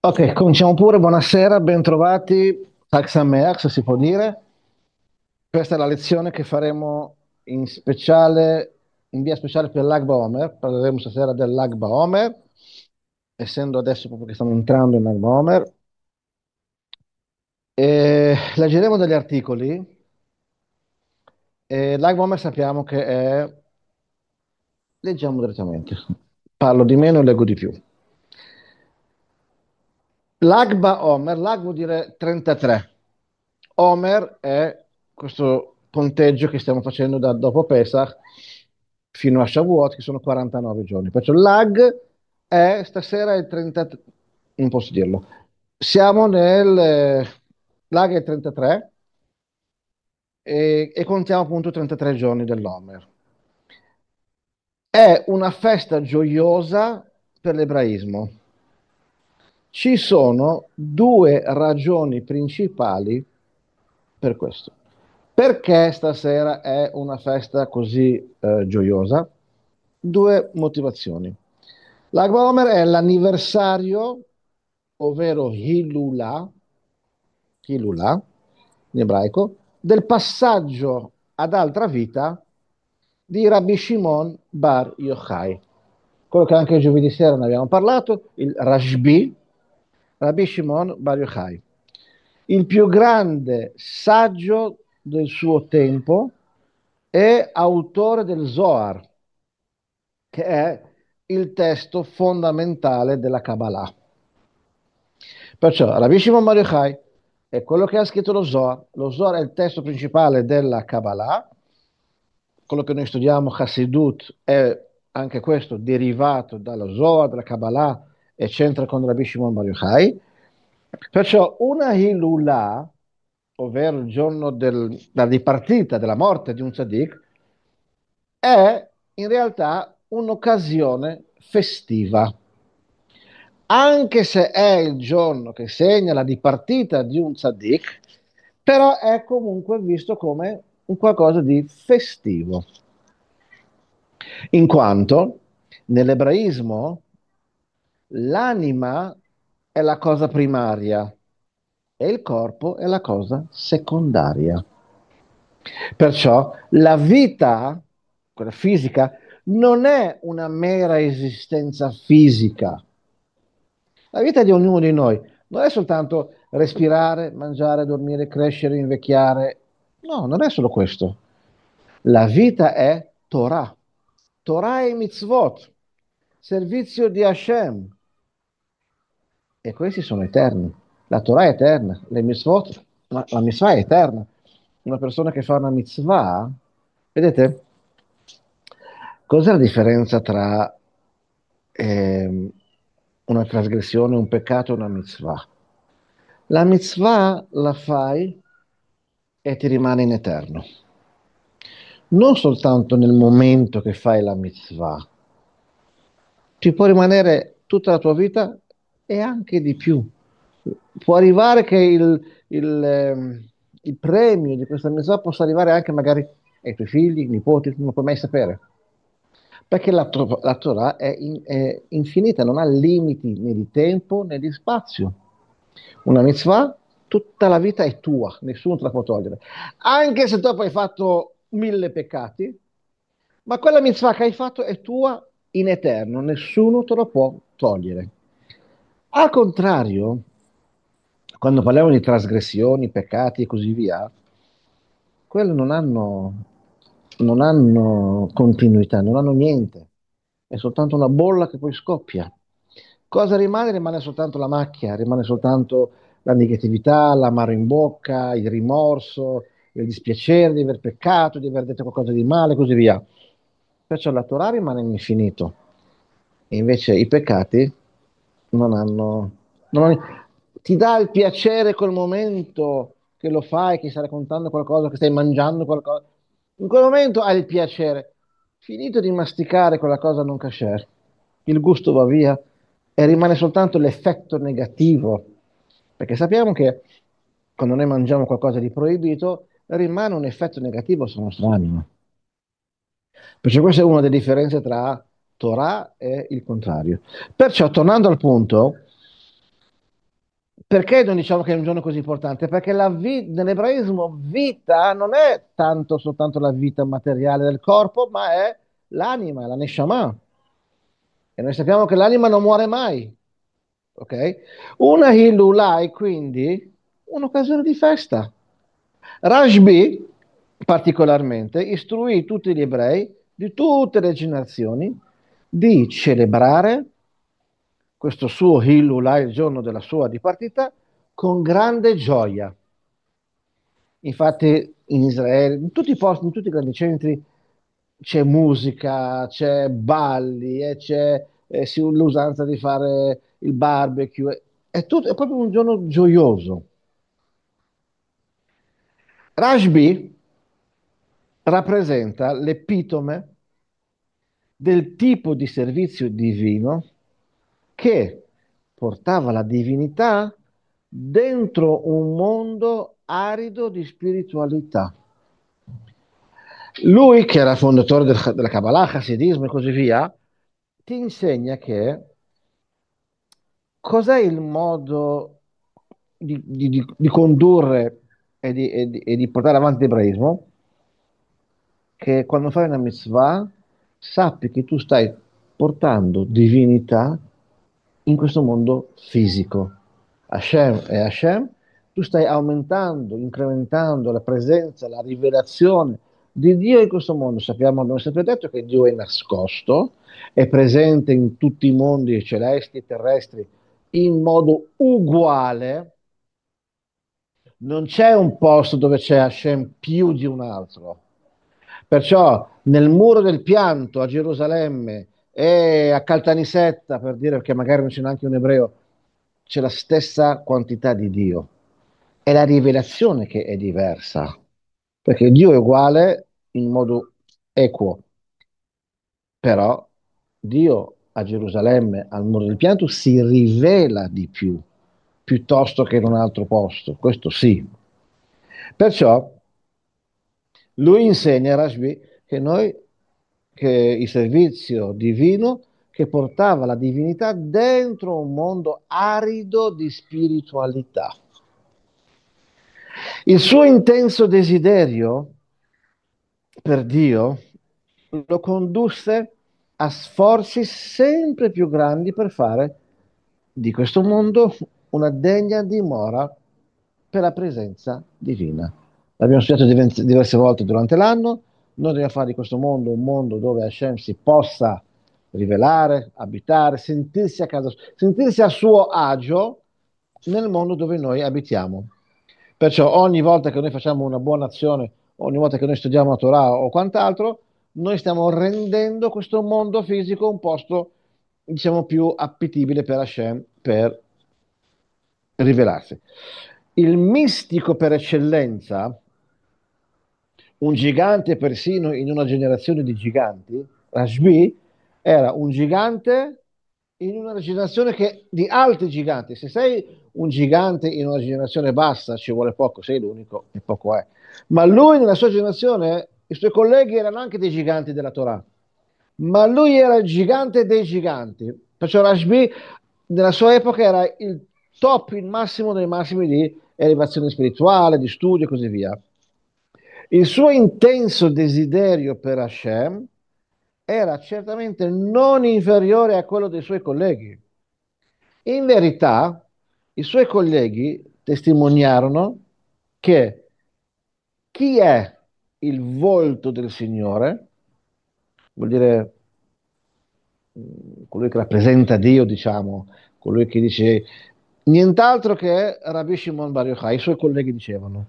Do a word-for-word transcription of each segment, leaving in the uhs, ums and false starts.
Ok, cominciamo pure. Buonasera, bentrovati. Tag Sameach, se si può dire. Questa è la lezione che faremo in speciale, in via speciale per l'Ag BaOmer. Parleremo stasera dell'Ag BaOmer, essendo adesso proprio che stiamo entrando in Lag BaOmer. E leggeremo degli articoli. E L'Ag BaOmer sappiamo che è... Leggiamo direttamente. Parlo di meno e leggo di più. L'Agba Omer, Lag vuol dire trentatré. Omer è questo conteggio che stiamo facendo da dopo Pesach fino a Shavuot, che sono quarantanove giorni. Perciò Lag è stasera il trentatré, non posso dirlo. Siamo nel eh, Lag è il trentatré e, e contiamo appunto trentatré giorni dell'Omer. È una festa gioiosa per l'ebraismo. Ci sono due ragioni principali per questo. Perché stasera è una festa così eh, gioiosa? Due motivazioni. Lag BaOmer è l'anniversario, ovvero Hilula, Hilula in ebraico, del passaggio ad altra vita di Rabbi Shimon Bar Yochai. Quello che anche giovedì sera ne abbiamo parlato, il Rashbi, Rabbi Shimon Bar Yochai, il più grande saggio del suo tempo e autore del Zohar, che è il testo fondamentale della Kabbalah. Perciò Rabbi Shimon Bar Yochai è quello che ha scritto lo Zohar. Lo Zohar è il testo principale della Kabbalah. Quello che noi studiamo, Hassidut, è anche questo derivato dallo Zohar, dalla Kabbalah e c'entra con Rabbi Shimon Bar Yochai. Perciò una Hilullah, ovvero il giorno del- della dipartita, della morte di un tzaddik, è in realtà un'occasione festiva. Anche se è il giorno che segna la dipartita di un tzaddik, però è comunque visto come un qualcosa di festivo, in quanto nell'ebraismo l'anima è la cosa primaria e il corpo è la cosa secondaria. Perciò la vita, quella fisica, non è una mera esistenza fisica. La vita di ognuno di noi non è soltanto respirare, mangiare, dormire, crescere, invecchiare. No, non è solo questo. La vita è Torah. Torah e mitzvot, servizio di Hashem. E questi sono eterni. La Torah è eterna, le mitzvot, ma la mitzvah è eterna. Una persona che fa una mitzvah, vedete, cos'è la differenza tra ehm, una trasgressione, un peccato e una mitzvah? La mitzvah la fai e ti rimane in eterno. Non soltanto nel momento che fai la mitzvah, ci può rimanere tutta la tua vita e anche di più. Può arrivare che il, il, ehm, il premio di questa mitzvah possa arrivare anche magari ai tuoi figli, nipoti, tu non puoi mai sapere. Perché la, Tor- la Torah è, in- è infinita, non ha limiti né di tempo né di spazio. Una mitzvah, tutta la vita è tua, nessuno te la può togliere. Anche se dopo hai fatto mille peccati, ma quella mitzvah che hai fatto è tua in eterno, nessuno te lo può togliere. Al contrario, quando parliamo di trasgressioni, peccati e così via, quelli non hanno, non hanno continuità, non hanno niente, è soltanto una bolla che poi scoppia. Cosa rimane? Rimane soltanto la macchia, rimane soltanto la negatività, l'amaro in bocca, il rimorso, il dispiacere di aver peccato, di aver detto qualcosa di male, e così via. Perciò la Torah rimane infinito, e invece i peccati non hanno, non hanno- ti dà il piacere quel momento che lo fai, che stai raccontando qualcosa, che stai mangiando qualcosa. In quel momento hai il piacere. Finito di masticare quella cosa non kasher, il gusto va via e rimane soltanto l'effetto negativo. Perché sappiamo che quando noi mangiamo qualcosa di proibito, rimane un effetto negativo sulla nostra anima. Perciò questa è una delle differenze tra Torah e il contrario. Perciò, tornando al punto, Perché non diciamo che è un giorno così importante? Perché la vi- nell'ebraismo vita non è tanto soltanto la vita materiale del corpo, ma è l'anima, la neshama. E noi sappiamo che l'anima non muore mai, ok? Una Hilulai, quindi, un'occasione di festa. Rashbi, particolarmente, istruì tutti gli ebrei di tutte le generazioni di celebrare questo suo Hilulai, il giorno della sua dipartita, con grande gioia. Infatti in Israele, in tutti i posti, in tutti i grandi centri, c'è musica, c'è balli, e c'è eh, sì, l'usanza di fare il barbecue. È, tutto, è proprio un giorno gioioso. Rashbi rappresenta l'epitome del tipo di servizio divino che portava la divinità dentro un mondo arido di spiritualità. Lui, che era fondatore del- della Kabbalah, Hasidismo e così via, ti insegna che cos'è il modo di, di- di- di condurre e di, e di- e di portare avanti l'ebraismo, che quando fai una mitzvah sappi che tu stai portando divinità in questo mondo fisico. Hashem è Hashem, tu stai aumentando, incrementando la presenza, la rivelazione di Dio in questo mondo. Sappiamo, abbiamo sempre detto che Dio è nascosto, è presente in tutti i mondi celesti e terrestri in modo uguale. Non c'è un posto dove c'è Hashem più di un altro. Perciò nel muro del pianto a Gerusalemme e a Caltanissetta, per dire che magari non c'è neanche un ebreo, c'è la stessa quantità di Dio. È la rivelazione che è diversa, perché Dio è uguale in modo equo, però Dio a Gerusalemme, al muro del pianto, si rivela di più, piuttosto che in un altro posto, questo sì. Perciò lui insegna, Rashbi, che noi, che il servizio divino che portava la divinità dentro un mondo arido di spiritualità. Il suo intenso desiderio per Dio lo condusse a sforzi sempre più grandi per fare di questo mondo una degna dimora per la presenza divina. L'abbiamo studiato diven- diverse volte durante l'anno. Noi dobbiamo fare di questo mondo un mondo dove Hashem si possa rivelare, abitare, sentirsi a casa, sentirsi a suo agio nel mondo dove noi abitiamo. Perciò ogni volta che noi facciamo una buona azione, ogni volta che noi studiamo la Torah o quant'altro, noi stiamo rendendo questo mondo fisico un posto, diciamo, più appetibile per Hashem, per rivelarsi. Il mistico per eccellenza, un gigante persino in una generazione di giganti, Rashbi era un gigante in una generazione che, di altri giganti. Se sei un gigante in una generazione bassa, ci vuole poco, sei l'unico e poco è. Ma lui nella sua generazione, i suoi colleghi erano anche dei giganti della Torah, ma lui era il gigante dei giganti. Perciò Rashbi nella sua epoca era il top, il massimo dei massimi di elevazione spirituale, di studio e così via. Il suo intenso desiderio per Hashem era certamente non inferiore a quello dei suoi colleghi. In verità, i suoi colleghi testimoniarono che chi è il volto del Signore, vuol dire mh, colui che rappresenta Dio, diciamo, colui che dice nient'altro che Rabbi Shimon Bar Yochai, i suoi colleghi dicevano.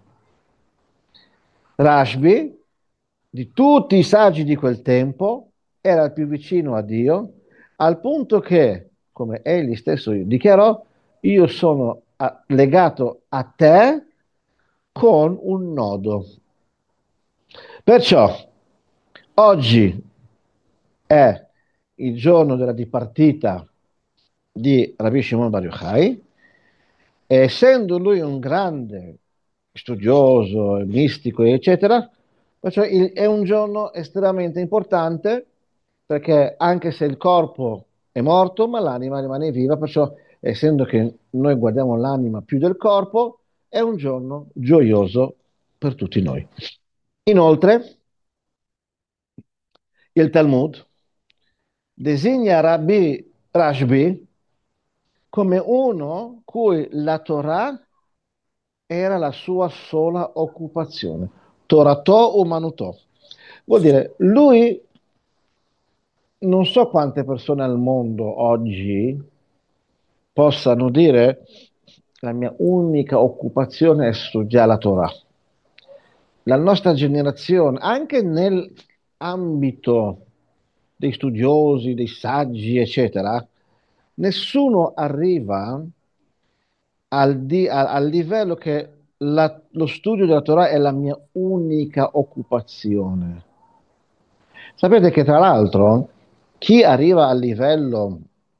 Rashbi, di tutti i saggi di quel tempo, era il più vicino a Dio, al punto che, come egli stesso dichiarò, io sono a- legato a te con un nodo. Perciò, oggi è il giorno della dipartita di Rabbi Shimon Bar Yochai, e essendo lui un grande studioso, mistico, eccetera, perciò il- è un giorno estremamente importante perché anche se il corpo è morto, ma l'anima rimane viva, perciò essendo che noi guardiamo l'anima più del corpo, è un giorno gioioso per tutti noi. Inoltre, il Talmud designa Rabbi Rashbi come uno cui la Torah era la sua sola occupazione. Torato umanutò. Vuol dire, lui non so quante persone al mondo oggi possano dire la mia unica occupazione è studiare la Torah. La nostra generazione, anche nell'ambito dei studiosi, dei saggi, eccetera, nessuno arriva al, di- al- al livello che la- lo studio della Torah è la mia unica occupazione. Sapete che tra l'altro chi arriva al livello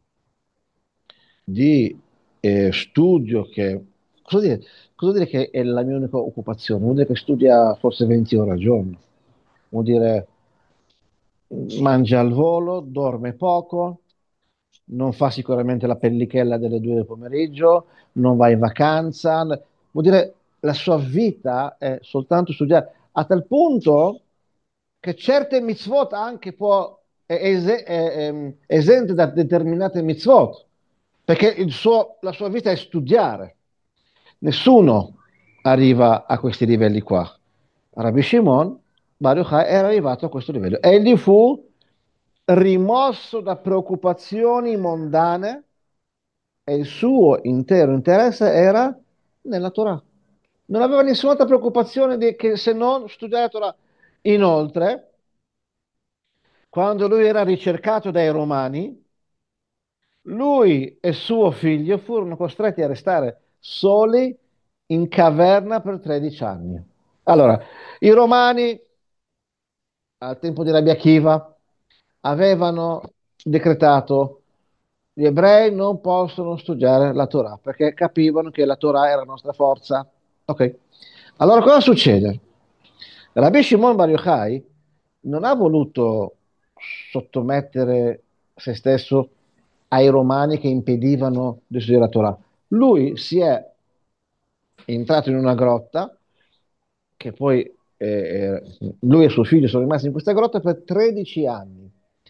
di eh, studio che... Cosa dire? Cosa dire che è la mia unica occupazione? Vuol dire che studia forse venti ore al giorno. Vuol dire mangia al volo, dorme poco, non fa sicuramente la pellichella delle due del pomeriggio, non va in vacanza. Vuol dire la sua vita è soltanto studiare, a tal punto che certe mitzvot anche può, è, es- è- è- esente da determinate mitzvot, perché il suo- la sua vita è studiare. Nessuno arriva a questi livelli qua. Rabbi Shimon Bar Yochai era arrivato a questo livello. Egli fu rimosso da preoccupazioni mondane e il suo intero interesse era nella Torah. Non aveva nessun'altra preoccupazione di- che se non studiare la Torah. Inoltre, quando lui era ricercato dai Romani, lui e suo figlio furono costretti a restare soli in caverna per tredici anni. Allora, i Romani al tempo di Rabbi Akiva avevano decretato gli ebrei non possono studiare la Torah perché capivano che la Torah era la nostra forza. Ok. Allora cosa succede? Rabbi Shimon Bar Yochai non ha voluto sottomettere se stesso ai romani che impedivano di studiare la Torah. Lui si è entrato in una grotta che poi eh, eh, lui e suo figlio sono rimasti in questa grotta per tredici anni.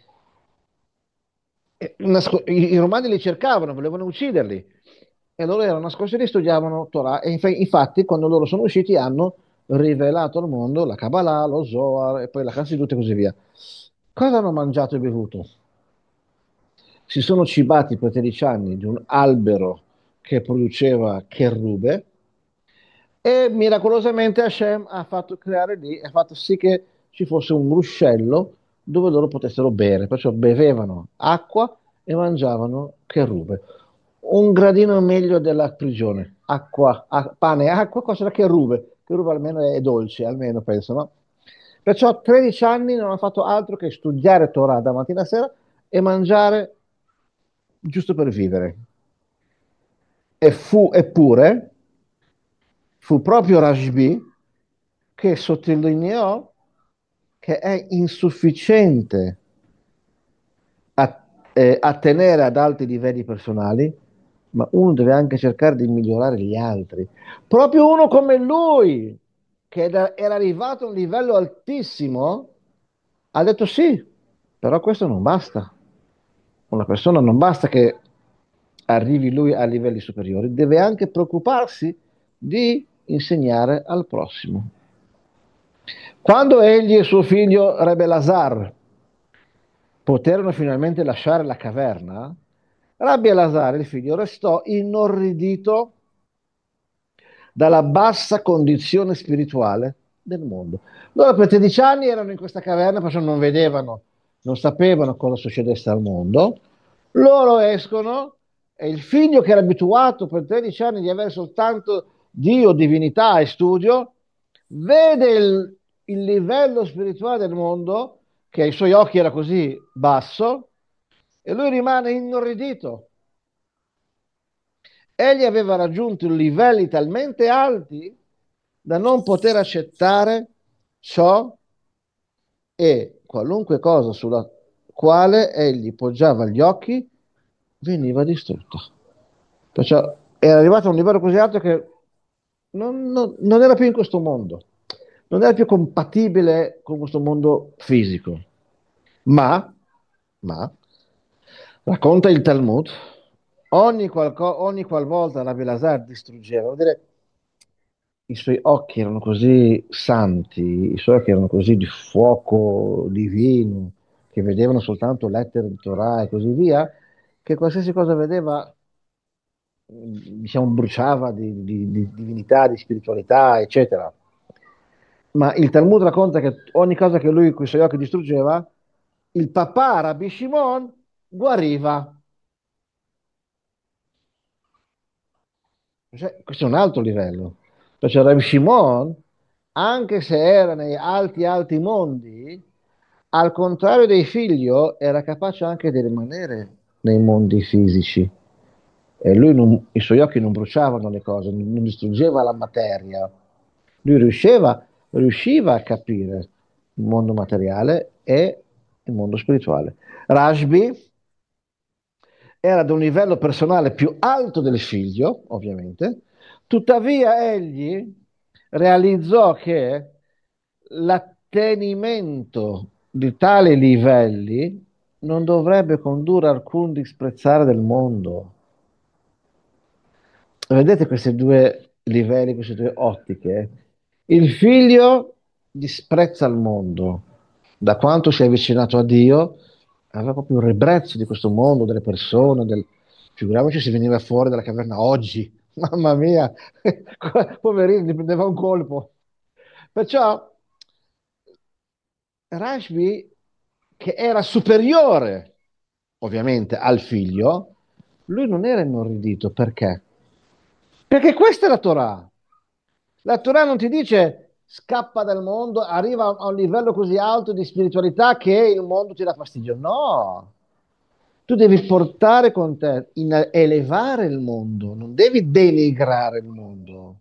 E nasco- i, I romani li cercavano, volevano ucciderli e loro erano nascosti lì, studiavano Torah e inf- infatti quando loro sono usciti hanno rivelato al mondo la Kabbalah, lo Zohar e poi la Chassidut e così via. Cosa hanno mangiato e bevuto? Si sono cibati per tredici anni di un albero che produceva cherube e miracolosamente Hashem ha fatto creare lì, ha fatto sì che ci fosse un ruscello dove loro potessero bere, perciò bevevano acqua e mangiavano cherube. Un gradino meglio della prigione, acqua, a- pane e acqua, cosa era cherube? Cherube almeno è dolce, almeno penso, no? Perciò tredici anni non hanno fatto altro che studiare Torah da mattina a sera e mangiare giusto per vivere. E fu, eppure, fu proprio Rashbi che sottolineò che è insufficiente a- eh, attenere ad alti livelli personali, ma uno deve anche cercare di migliorare gli altri. Proprio uno come lui, che era era arrivato a un livello altissimo, ha detto sì, però questo non basta. Una persona non basta che arrivi lui a livelli superiori, deve anche preoccuparsi di insegnare al prossimo. Quando egli e suo figlio Rebbe Lazar poterono finalmente lasciare la caverna, Rabbi Elazar, il figlio, restò inorridito dalla bassa condizione spirituale del mondo. Loro per tredici anni erano in questa caverna, perciò non vedevano, non sapevano cosa succedesse al mondo. Loro escono e il figlio che era abituato per tredici anni di avere soltanto Dio, divinità e studio, vede il, il livello spirituale del mondo, che ai suoi occhi era così basso, e lui rimane inorridito. Egli aveva raggiunto livelli talmente alti da non poter accettare ciò e qualunque cosa sulla quale egli poggiava gli occhi veniva distrutta. Perciò era arrivato a un livello così alto che non, non- non era più in questo mondo, non era più compatibile con questo mondo fisico. Ma, ma, racconta il Talmud, ogni, qualco- ogni qualvolta Rabbi Lazar distruggeva, vuol dire, i suoi occhi erano così santi, i suoi occhi erano così di fuoco divino, che vedevano soltanto lettere di Torah e così via, che qualsiasi cosa vedeva, diciamo, bruciava di, di- di divinità, di spiritualità, eccetera. Ma il Talmud racconta che ogni cosa che lui con i suoi occhi distruggeva, il papà Rabbi Shimon guariva. Cioè, questo è un altro livello. Perciò Rabbi Shimon, anche se era nei alti, alti mondi, al contrario dei figli, era capace anche di rimanere nei mondi fisici. E lui non- i suoi occhi non bruciavano le cose, non, non distruggeva la materia. Lui riusciva, riusciva a capire il mondo materiale e il mondo spirituale. Rashbi era ad un livello personale più alto del figlio, ovviamente, tuttavia egli realizzò che l'attenimento di tali livelli non dovrebbe condurre a alcun disprezzare del mondo. Vedete questi due livelli, queste due ottiche? Il figlio disprezza il mondo, da quanto si è avvicinato a Dio, aveva proprio un ribrezzo di questo mondo, delle persone, del... figuriamoci se veniva fuori dalla caverna oggi, mamma mia, poverino, gli prendeva un colpo. Perciò Rashbi, che era superiore ovviamente al figlio, lui non era inorridito, perché? Perché questa è la Torah. La Torah non ti dice scappa dal mondo, arriva a un livello così alto di spiritualità che il mondo ti dà fastidio. No, tu devi portare con te, in- elevare il mondo, non devi denigrare il mondo.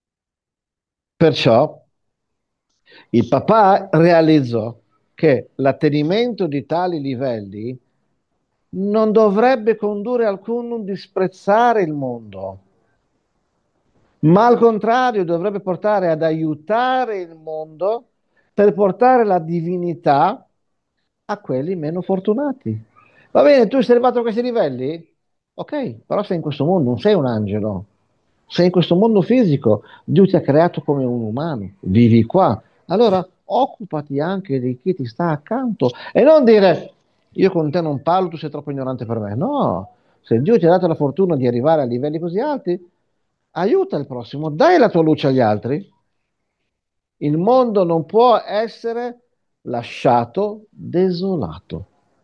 Perciò il papà realizzò che l'attenimento di tali livelli non dovrebbe condurre alcuno a disprezzare il mondo, ma al contrario dovrebbe portare ad aiutare il mondo per portare la divinità a quelli meno fortunati. Va bene, tu sei arrivato a questi livelli? Ok, però sei in questo mondo, non sei un angelo. Sei in questo mondo fisico, Dio ti ha creato come un umano, vivi qua. Allora occupati anche di chi ti sta accanto e non dire io con te non parlo, tu sei troppo ignorante per me. No, se Dio ti ha dato la fortuna di arrivare a livelli così alti, aiuta il prossimo, dai la tua luce agli altri. Il mondo non può essere lasciato desolato.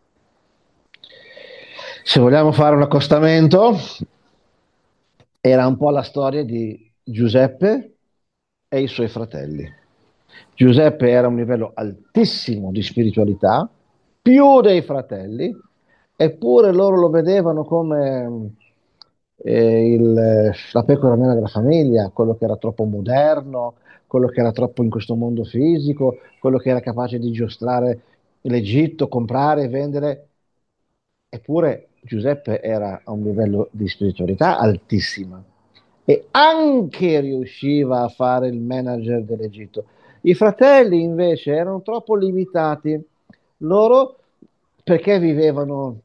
Se vogliamo fare un accostamento, era un po' la storia di Giuseppe e i suoi fratelli. Giuseppe era a un livello altissimo di spiritualità, più dei fratelli, eppure loro lo vedevano come eh, il- la pecora nera della famiglia, quello che era troppo moderno, quello che era troppo in questo mondo fisico, quello che era capace di giostrare l'Egitto, comprare e vendere. Eppure Giuseppe era a un livello di spiritualità altissima e anche riusciva a fare il manager dell'Egitto. I fratelli invece erano troppo limitati. Loro perché vivevano,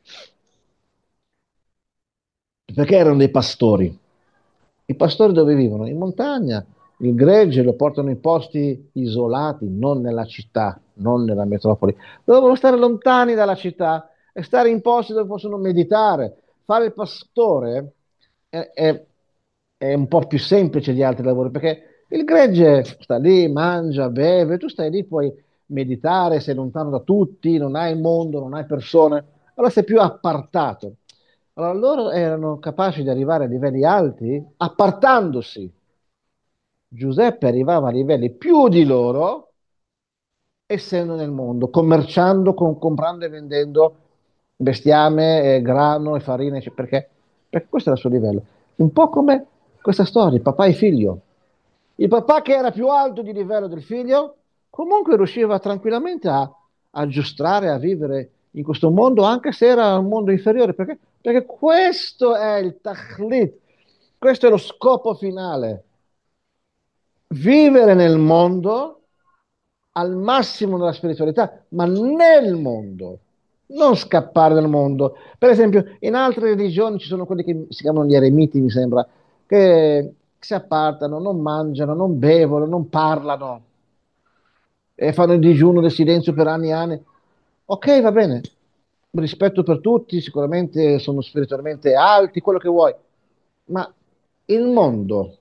perché erano dei pastori. I pastori dove vivono? In montagna. Il gregge lo portano in posti isolati, non nella città, non nella metropoli. Dovevano stare lontani dalla città e stare in posti dove possono meditare. Fare il pastore è, è- è un po' più semplice di altri lavori perché il gregge sta lì, mangia, beve, tu stai lì, puoi meditare, sei lontano da tutti, non hai mondo, non hai persone, allora sei più appartato. Allora loro erano capaci di arrivare a livelli alti appartandosi. Giuseppe arrivava a livelli più di loro essendo nel mondo, commerciando, con- comprando e vendendo bestiame, eh, grano e farina, cioè, perché? Perché questo era il suo livello. Un po' come questa storia, papà e figlio. Il papà che era più alto di livello del figlio, comunque riusciva tranquillamente a aggiustare, a vivere in questo mondo, anche se era un mondo inferiore, perché Perché questo è il tachlit, questo è lo scopo finale. Vivere nel mondo al massimo della spiritualità, ma nel mondo, non scappare dal mondo. Per esempio, in altre religioni ci sono quelli che si chiamano gli eremiti, mi sembra, che si appartano, non mangiano, non bevono, non parlano e fanno il digiuno del silenzio per anni e anni. Ok, va bene, rispetto per tutti, sicuramente sono spiritualmente alti, quello che vuoi, ma il mondo,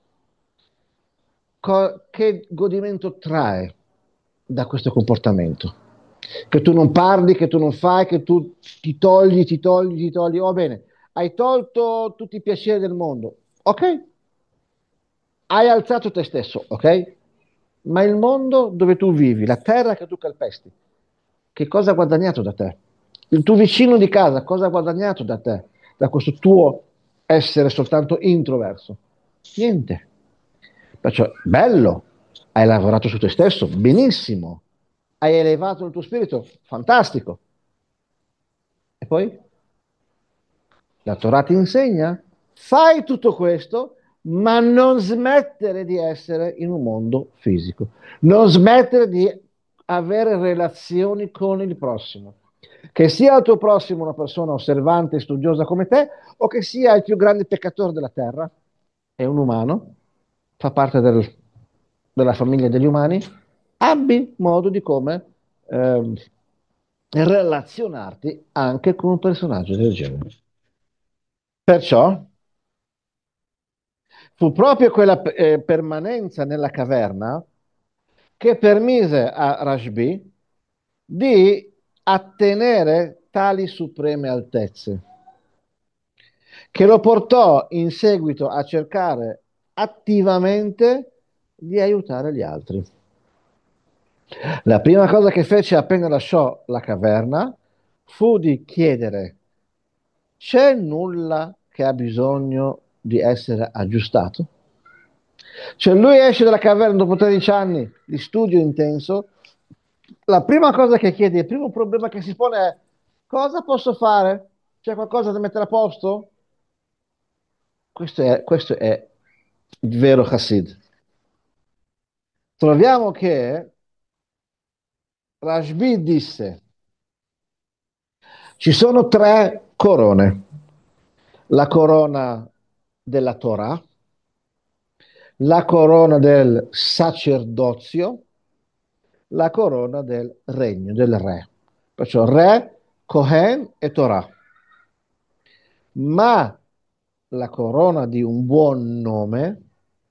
co- che godimento trae da questo comportamento? Che tu non parli, che tu non fai, che tu ti togli, ti togli, ti togli. Va bene, hai tolto tutti i piaceri del mondo. Ok, hai alzato te stesso, ok? Ma il mondo dove tu vivi, la terra che tu calpesti, che cosa ha guadagnato da te? Il tuo vicino di casa, cosa ha guadagnato da te? Da questo tuo essere soltanto introverso? Niente. Perciò, bello, hai lavorato su te stesso, benissimo. Hai elevato il tuo spirito, fantastico. E poi la Torah ti insegna, fai tutto questo, ma non smettere di essere in un mondo fisico, non smettere di avere relazioni con il prossimo. Che sia il tuo prossimo una persona osservante e studiosa come te, o che sia il più grande peccatore della terra, è un umano, fa parte del- della famiglia degli umani, abbi modo di come ehm, relazionarti anche con un personaggio del genere. Perciò fu proprio quella eh, permanenza nella caverna che permise a Rashbi di attenere tali supreme altezze, che lo portò in seguito a cercare attivamente di aiutare gli altri. La prima cosa che fece appena lasciò la caverna fu di chiedere: c'è nulla che ha bisogno di essere aggiustato? Cioè lui esce dalla caverna dopo tredici anni di studio intenso, la prima cosa che chiede, il primo problema che si pone è: cosa posso fare? C'è qualcosa da mettere a posto? Questo è, questo è il vero Hassid. Troviamo che Rashbi disse: ci sono tre corone, la corona della Torah, la corona del sacerdozio, la corona del regno, del re. Perciò re, Cohen e Torah. Ma la corona di un buon nome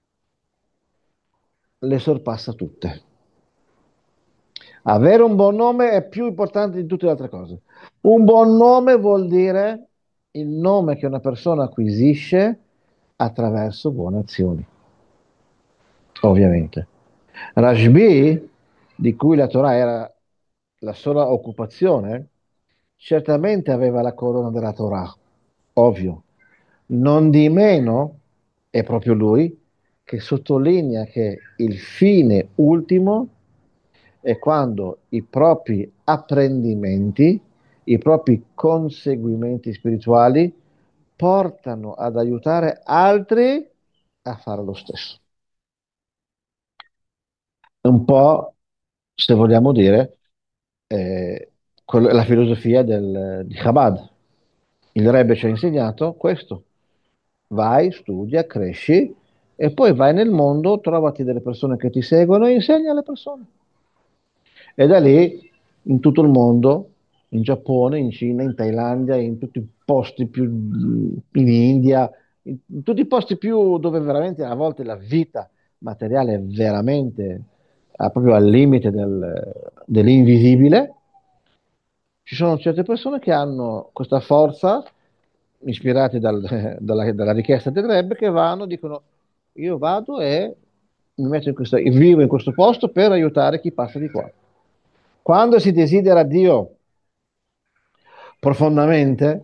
le sorpassa tutte. Avere un buon nome è più importante di tutte le altre cose. Un buon nome vuol dire il nome che una persona acquisisce attraverso buone azioni, ovviamente. Rashbi, di cui la Torah era la sola occupazione, certamente aveva la corona della Torah, ovvio. Non di meno è proprio lui che sottolinea che il fine ultimo è quando i propri apprendimenti, i propri conseguimenti spirituali portano ad aiutare altri a fare lo stesso. È un po', se vogliamo dire, eh, quello- la filosofia del- di Chabad. Il Rebbe ci ha insegnato questo. Vai, studia, cresci e poi vai nel mondo, trovati delle persone che ti seguono e insegni alle persone. E da lì, in tutto il mondo, in Giappone, in Cina, in Thailandia, in tutti i posti più, in India, in, in tutti i posti più dove veramente a volte la vita materiale è veramente ah, proprio al limite del- dell'invisibile, ci sono certe persone che hanno questa forza, ispirate dal- dalla, dalla richiesta del Rebbe, che vanno, dicono: io vado e mi metto in questa, vivo in questo posto per aiutare chi passa di qua. Quando si desidera Dio profondamente,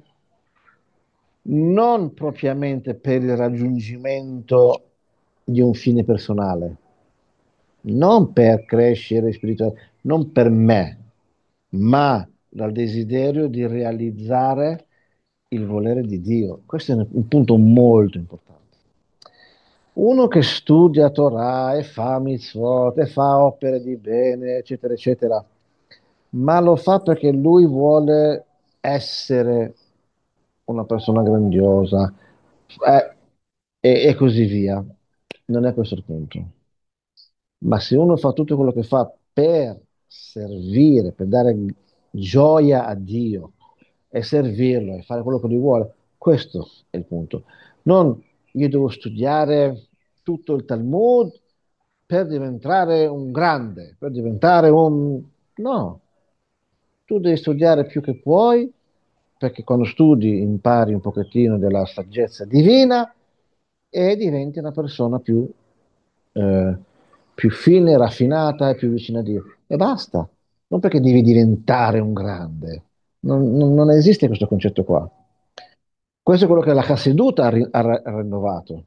non propriamente per il raggiungimento di un fine personale, non per crescere spiritualmente, non per me, ma dal desiderio di realizzare il volere di Dio. Questo è un un punto molto importante. Uno che studia Torah e fa mitzvot e fa opere di bene, eccetera, eccetera, ma lo fa perché lui vuole essere una persona grandiosa, eh, e, e così via. Non è questo il punto. Ma se uno fa tutto quello che fa per servire, per dare gioia a Dio e servirlo e fare quello che lui vuole, questo è il punto. Non io devo studiare tutto il Talmud per diventare un grande, per diventare un... No, tu devi studiare più che puoi, perché quando studi impari un pochettino della saggezza divina e diventi una persona più, eh, più fine, raffinata e più vicina a Dio. E basta, non perché devi diventare un grande. Non, non- non esiste questo concetto qua. Questo è quello che la Chassiduta ha, ri- ha ra- rinnovato.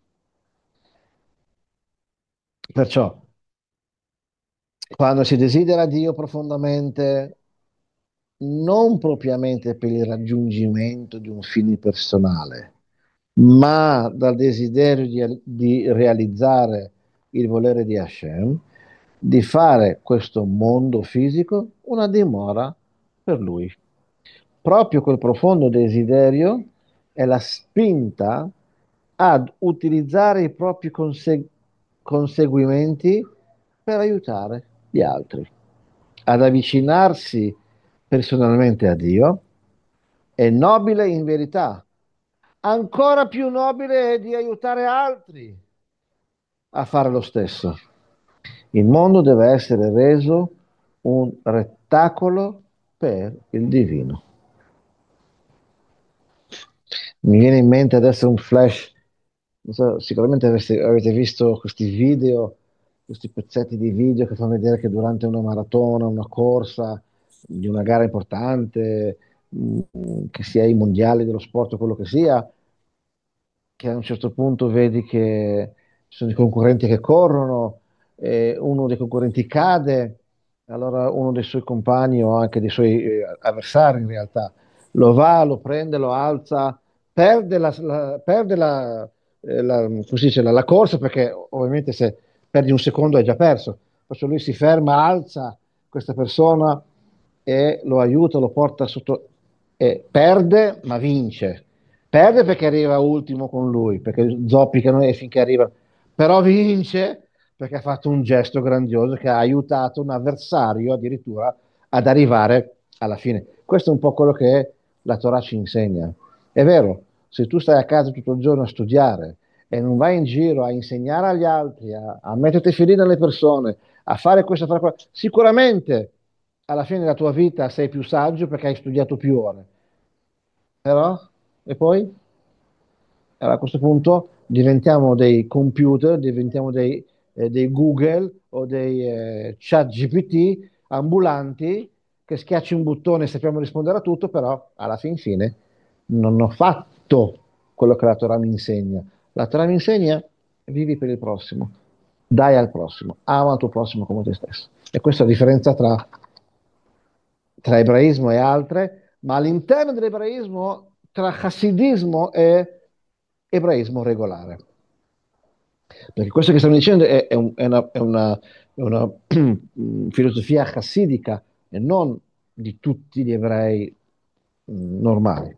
Perciò, quando si desidera Dio profondamente, non propriamente per il raggiungimento di un fine personale, ma dal desiderio di, di realizzare il volere di Hashem, di fare questo mondo fisico una dimora per lui. Proprio quel profondo desiderio è la spinta ad utilizzare i propri conse- conseguimenti per aiutare gli altri, ad avvicinarsi personalmente a Dio. È nobile in verità. Ancora più nobile è di aiutare altri a fare lo stesso. Il mondo deve essere reso un rettacolo per il divino. Mi viene in mente adesso un flash, non so, sicuramente aveste- avete visto questi video, questi pezzetti di video che fanno vedere che durante una maratona, una corsa, di una gara importante, mh, che sia i mondiali dello sport o quello che sia, che a un certo punto vedi che ci sono i concorrenti che corrono, e uno dei concorrenti cade, allora uno dei suoi compagni o anche dei suoi eh, avversari in realtà lo va, lo prende, lo alza, perde la, la- perde la, eh, la- come si dice, la, la corsa perché ovviamente se perdi un secondo hai già perso. Perciò lui si ferma, alza questa persona e lo aiuta, lo porta sotto, e perde ma vince. Perde perché arriva ultimo con lui, perché zoppicano e finché arriva, però vince perché ha fatto un gesto grandioso che ha aiutato un avversario addirittura ad arrivare alla fine. Questo è un po' quello che la Torah ci insegna. È vero, se tu stai a casa tutto il giorno a studiare e non vai in giro a insegnare agli altri, a, a metterti fedele alle persone, a fare questo, a fare quello, sicuramente alla fine della tua vita sei più saggio perché hai studiato più ore. Però, e poi? Allora, a questo punto diventiamo dei computer, diventiamo dei, eh, dei Google o dei eh, chat G P T ambulanti che schiacci un bottone e sappiamo rispondere a tutto, però alla fin fine non ho fatto quello che la Torah mi insegna. La Torah mi insegna, vivi per il prossimo, dai al prossimo, ama il tuo prossimo come te stesso. E questa è la differenza tra, tra ebraismo e altre, ma all'interno dell'ebraismo, tra chassidismo e ebraismo regolare. Perché questo che stiamo dicendo è, è un- è una, è una- è una filosofia chassidica e non di tutti gli ebrei mm, normali.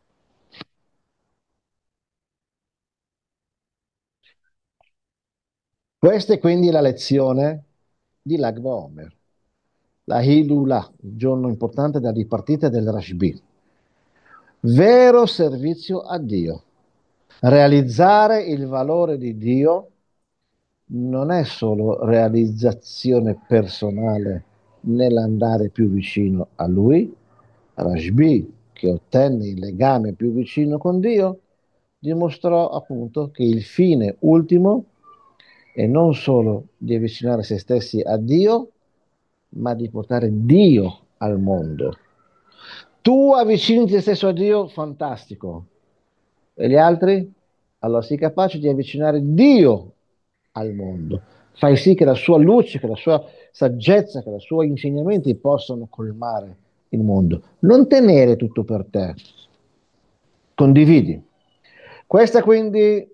Questa è quindi la lezione di Lag BaOmer, la Hilula, il giorno importante della dipartita del Rashbi. Vero servizio a Dio. Realizzare il valore di Dio non è solo realizzazione personale nell'andare più vicino a Lui, Rashbi, che ottenne il legame più vicino con Dio, dimostrò appunto che il fine ultimo è non solo di avvicinare se stessi a Dio, ma di portare Dio al mondo. Tu avvicini te stesso a Dio, fantastico. E gli altri? Allora sii capace di avvicinare Dio al mondo. Fai sì che la sua luce, che la sua saggezza, che i suoi insegnamenti possano colmare il mondo. Non tenere tutto per te. condividi. Questa quindi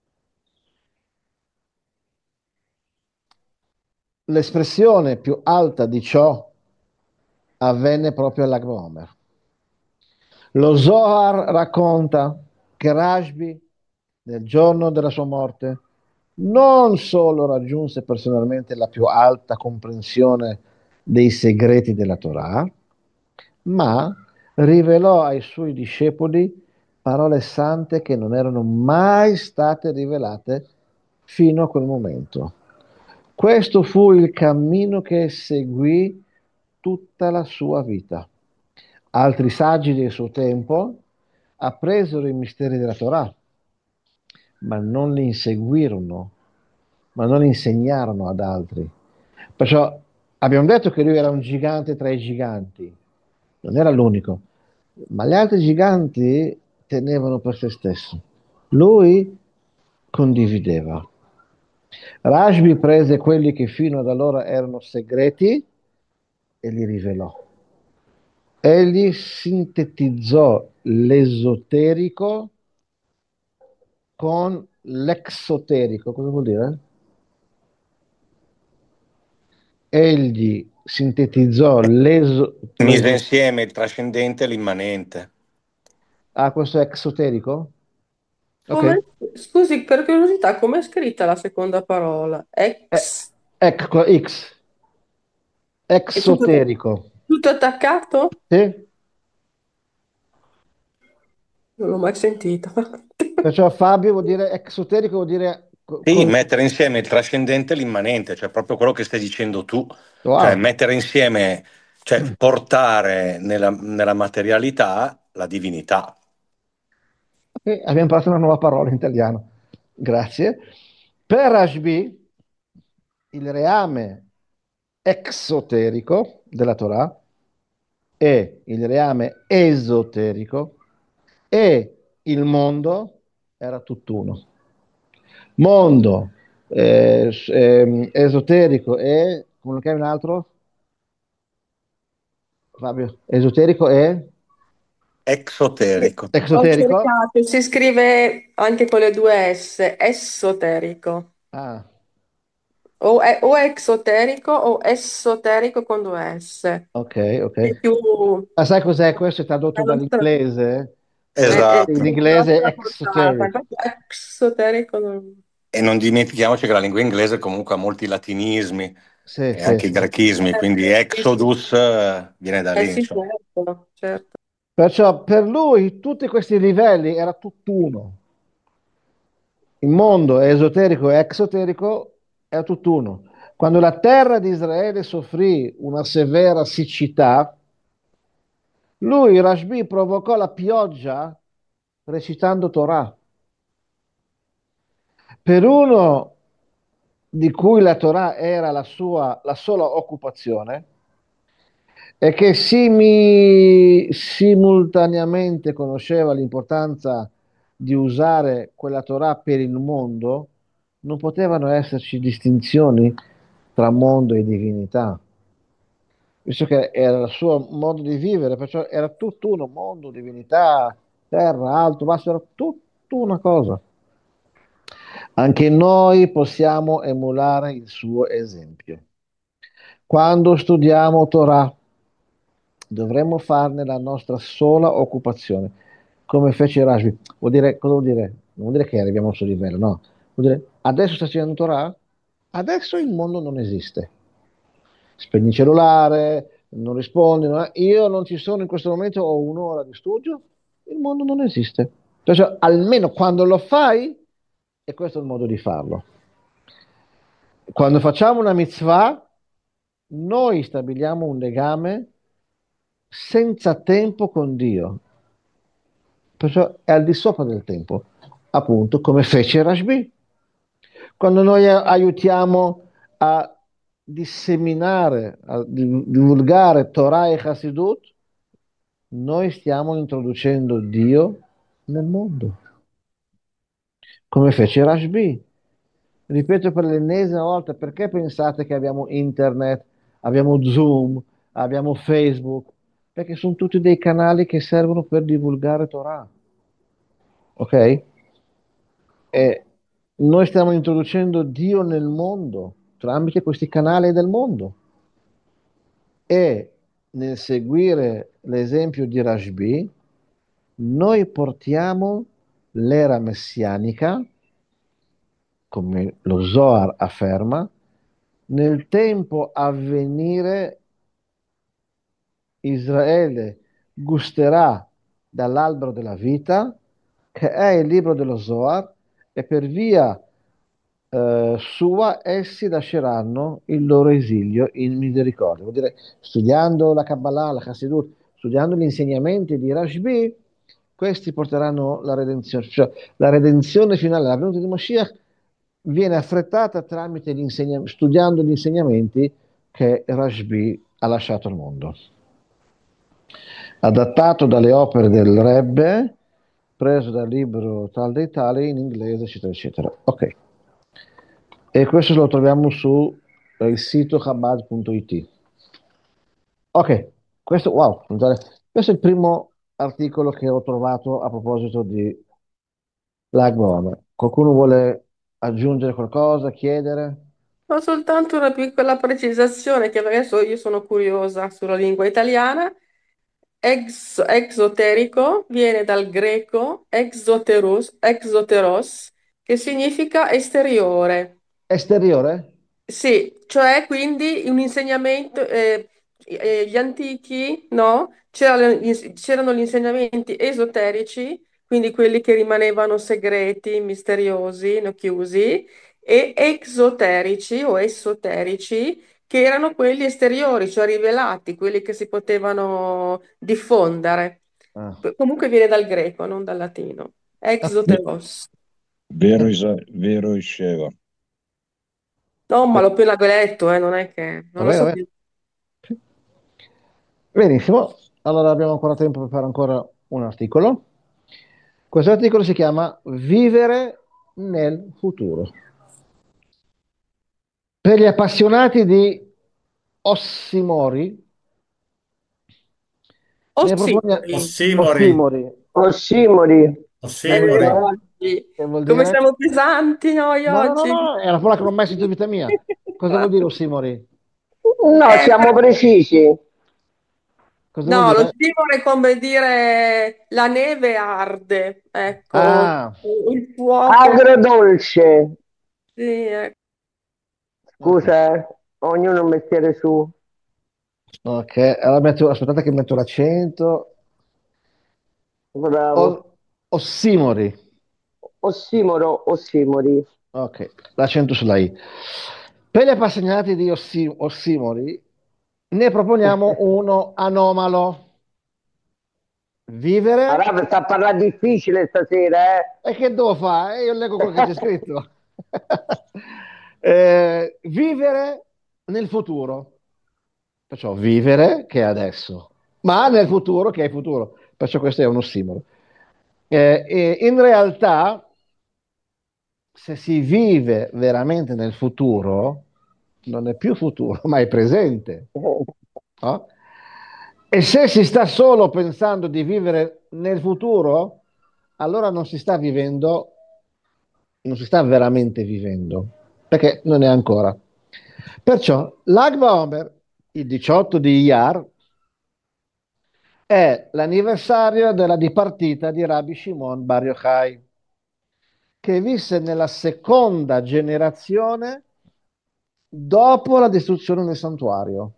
l'espressione più alta di ciò avvenne proprio all'Agromer. Lo Zohar racconta che Rashbi, nel giorno della sua morte, non solo raggiunse personalmente la più alta comprensione dei segreti della Torah, ma rivelò ai suoi discepoli parole sante che non erano mai state rivelate fino a quel momento. Questo fu il cammino che seguì tutta la sua vita. Altri saggi del suo tempo appresero i misteri della Torah, ma non li inseguirono, ma non li insegnarono ad altri. Perciò abbiamo detto che lui era un gigante tra i giganti, non era l'unico, ma gli altri giganti tenevano per se stesso. Lui condivideva. Rashbi prese quelli che fino ad allora erano segreti e li rivelò. Egli sintetizzò l'esoterico con l'exoterico. Cosa vuol dire? Egli sintetizzò l'eso... Mise l'eso- insieme il trascendente e l'immanente. Ah, questo è exoterico? Ok. Come, scusi, per curiosità, com'è scritta la seconda parola? Eh, Ex? ecco, X. È tutto, Exoterico. tutto attaccato? Sì? Non l'ho mai sentita. Perciò Fabio vuol dire exoterico, vuol dire co- Sì, con... mettere insieme il trascendente e l'immanente, cioè proprio quello che stai dicendo tu, cioè Wow. mettere insieme, cioè portare nella, nella materialità la divinità. Ok, abbiamo imparato una nuova parola in italiano. Grazie. Per Rashbi, il reame exoterico della Torah e il reame esoterico e il mondo era tutt'uno. Mondo eh, s- ehm, esoterico e come lo chiami un altro? Fabio, esoterico e Exoterico. Ho exoterico? cercato, si scrive anche con le due S, esoterico. Ah, O è, o è exoterico o esoterico con due S. ok, È ok. più... Ma sai cos'è? Questo è tradotto dall'inglese È, e è in Esatto. più inglese è la portata. exoteric. Infatti esoterico non... E non dimentichiamoci che la lingua inglese comunque ha molti latinismi Sì, e sì, anche i sì. grechismi, Eh, quindi sì, sì, Exodus eh, viene da eh, lì, sì, insomma. certo, certo. Perciò per lui tutti questi livelli era tutt'uno. Il mondo è esoterico e exoterico è tutt'uno. Quando la terra di Israele soffrì una severa siccità, lui, Rashbi, provocò la pioggia recitando Torah. Per uno di cui la Torah era la sua, la sola occupazione, e che simi- simultaneamente conosceva l'importanza di usare quella Torah per il mondo, non potevano esserci distinzioni tra mondo e divinità, visto che era il suo modo di vivere, perciò era tutt'uno, mondo, divinità, terra, alto, basso, era tutto una cosa. Anche noi possiamo emulare il suo esempio. Quando studiamo Torah, dovremmo farne la nostra sola occupazione, come fece Rashbi. Vuol dire, cosa vuol dire? Non vuol dire che arriviamo al suo livello, no. Vuol dire, adesso sta studiando Torah, adesso il mondo non esiste. Spegni il cellulare, non rispondi, non- io non ci sono in questo momento, ho un'ora di studio, il mondo non esiste. Perciò almeno quando lo fai, e questo è il modo di farlo. Quando facciamo una mitzvah, noi stabiliamo un legame senza tempo con Dio, perciò è al di sopra del tempo, appunto come fece Rashbi. Quando noi a- aiutiamo a disseminare, a div- divulgare Torah e Hasidut, noi stiamo introducendo Dio nel mondo, come fece Rashbi. Ripeto per l'ennesima volta, perché pensate che abbiamo internet, abbiamo Zoom, abbiamo Facebook? Perché sono tutti dei canali che servono per divulgare Torah. ok? E noi stiamo introducendo Dio nel mondo tramite questi canali del mondo e nel seguire l'esempio di Rashbi, noi portiamo l'era messianica, come lo Zohar afferma, nel tempo a venire Israele gusterà dall'albero della vita, che è il libro dello Zohar, e per via eh, sua essi lasceranno il loro esilio in misericordia. Vuol dire, studiando la Kabbalah, la Chassidut, studiando gli insegnamenti di Rashbi, questi porteranno la redenzione, cioè la redenzione finale, la venuta di Moshiach viene affrettata tramite gli insegna- studiando gli insegnamenti che Rashbi ha lasciato al mondo. Adattato dalle opere del Rebbe, preso dal libro tal dei tali in inglese, eccetera, eccetera. Ok. E questo lo troviamo su eh, il sito chabad punto it. Ok, questo, wow, questo è il primo articolo che ho trovato a proposito di Lag Bob. Qualcuno vuole aggiungere qualcosa, chiedere? Ho soltanto una piccola precisazione che adesso io sono curiosa sulla lingua italiana. Ex- exoterico viene dal greco exoterus, exoteros, che significa esteriore. Esteriore? Sì, cioè quindi un insegnamento, eh, eh, gli antichi, no? C'erano gli c'erano gli insegnamenti esoterici, quindi quelli che rimanevano segreti, misteriosi, no, chiusi, e exoterici o esoterici, che erano quelli esteriori, cioè rivelati, quelli che si potevano diffondere. Ah. Comunque viene dal greco, non dal latino. Ve- Exoteros. Vero, Isa- vero Isceva. No, ma l'ho appena letto, eh, non è che Va non lo bene, va bene. sapevo. Sì. Benissimo, allora abbiamo ancora tempo per fare ancora un articolo. Questo articolo si chiama Vivere nel futuro. Per gli appassionati di ossimori, ne proponiamo Ossimori. Ossimori, ossimori, Ossimori. che vuol Eh, ossimori. dire? oggi. Che vuol Come dire? siamo pesanti noi No, no, no, oggi. no, è la parola che non ho mai sentito in vita mia. Cosa vuol dire ossimori? No, Eh, siamo precisi. Cosa vuol no, dire? l'ossimoro è come dire la neve arde, ecco, Ah, il fuoco. Agrodolce. Sì, ecco. ok. Scusa, eh, ognuno un mestiere su. Ok, allora metto- aspettate che metto l'accento. Bravo. O- ossimori. Ossimoro, ossimori. Ok, l'accento sulla I. Per gli appassionati di ossi- ossimori, ne proponiamo uno anomalo. Vivere. Allora, sta a parlare difficile stasera, eh? E che devo fare? Eh, Io leggo quello che c'è scritto. Eh, vivere nel futuro. Perciò vivere che è adesso, ma nel futuro che è futuro. Perciò questo è un ossimoro. Eh, e in realtà, se si vive veramente nel futuro, non è più futuro, ma è presente. No? E se si sta solo pensando di vivere nel futuro, allora non si sta vivendo, non si sta veramente vivendo, perché non è ancora. Perciò l'Ag Baomer, il diciotto di Iyar, è l'anniversario della dipartita di Rabbi Shimon Bar Yochai, che visse nella seconda generazione dopo la distruzione del santuario.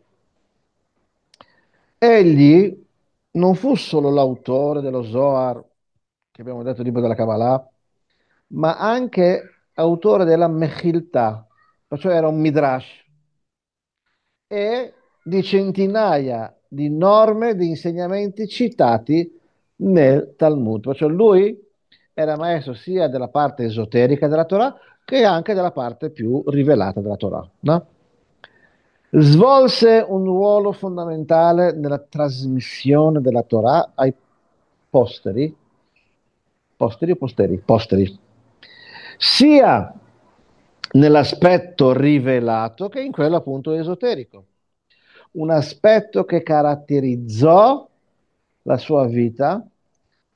Egli non fu solo l'autore dello Zohar, che abbiamo detto libro della Kabbalah, ma anche autore della Mechilta, cioè era un midrash, e di centinaia di norme, di insegnamenti citati nel Talmud. Cioè lui era maestro sia della parte esoterica della Torah che anche della parte più rivelata della Torah, no? Svolse un ruolo fondamentale nella trasmissione della Torah ai posteri, posteri o posteri? Posteri, sia nell'aspetto rivelato che in quello appunto esoterico. Un aspetto che caratterizzò la sua vita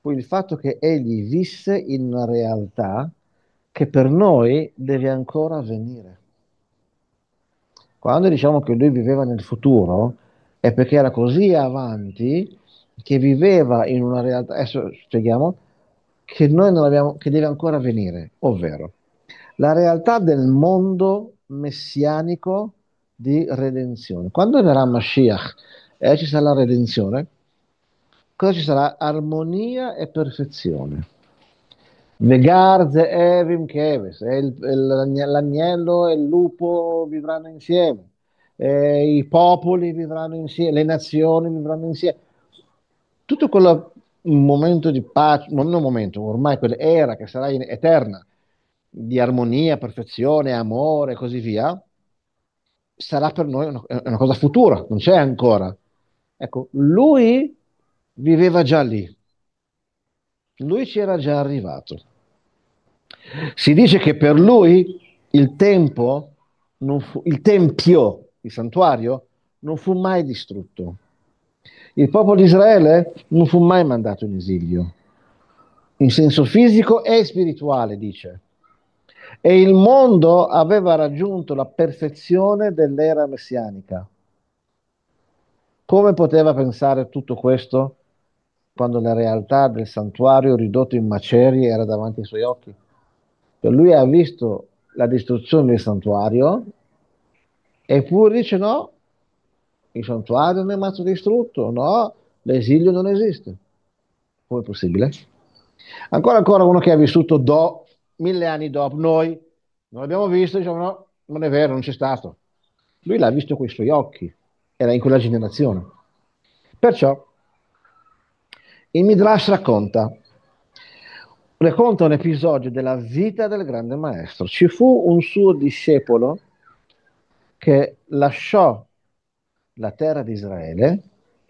fu il fatto che egli visse in una realtà che per noi deve ancora avvenire. Quando diciamo che lui viveva nel futuro, è perché era così avanti che viveva in una realtà, adesso spieghiamo, che noi non abbiamo, che deve ancora avvenire, ovvero la realtà del mondo messianico di redenzione. Quando verrà Mashiach e ci sarà la redenzione, cosa ci sarà? Armonia e perfezione. Vegar ze evim keves, e il- il- l'agnello e il lupo vivranno insieme, e i popoli vivranno insieme, le nazioni vivranno insieme. Tutto quel momento di pace, non un momento, ormai quell'era che sarà in- eterna, di armonia, perfezione, amore e così via, sarà per noi una, è una cosa futura, non c'è ancora. Ecco, lui viveva già lì, lui ci era già arrivato. Si dice che per lui il tempo, non fu, il tempio, il santuario, non fu mai distrutto. Il popolo di Israele non fu mai mandato in esilio, in senso fisico e spirituale, dice. E il mondo aveva raggiunto la perfezione dell'era messianica. Come poteva pensare tutto questo quando la realtà del santuario ridotto in macerie era davanti ai suoi occhi? Per lui ha visto la distruzione del santuario, eppure dice no, il santuario non è mai stato distrutto, no, l'esilio non esiste. Come è possibile? Ancora ancora uno che ha vissuto do, mille anni dopo, noi non l'abbiamo visto, diciamo no, non è vero, non c'è stato. Lui l'ha visto con i suoi occhi, era in quella generazione. Perciò il Midrash racconta, racconta un episodio della vita del grande maestro. Ci fu un suo discepolo che lasciò la terra di Israele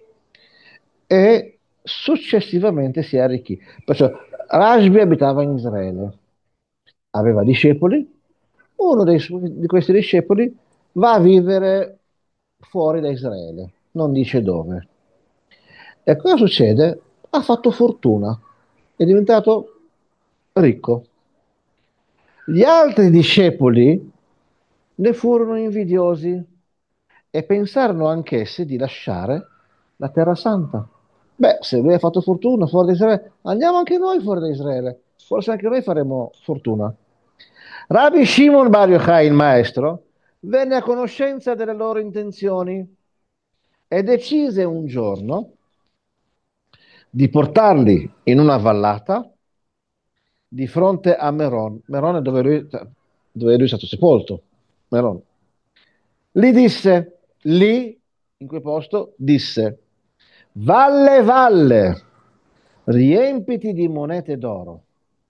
e successivamente si arricchì. Perciò Rashbi abitava in Israele, aveva discepoli, uno dei su- di questi discepoli va a vivere fuori da Israele, non dice dove. E cosa succede? Ha fatto fortuna, è diventato ricco. Gli altri discepoli ne furono invidiosi e pensarono anch'essi di lasciare la terra santa. Beh, se lui ha fatto fortuna fuori da Israele, andiamo anche noi fuori da Israele. Forse anche noi faremo fortuna. Rabbi Shimon Bar Yochai, il maestro, venne a conoscenza delle loro intenzioni e decise un giorno di portarli in una vallata di fronte a Meron. Meron è dove lui, dove lui è stato sepolto. Meron. Lì disse, lì, in quel posto, disse, Valle, valle, riempiti di monete d'oro.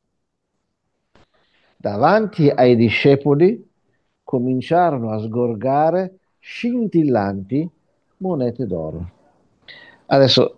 Davanti ai discepoli cominciarono a sgorgare scintillanti monete d'oro. Adesso,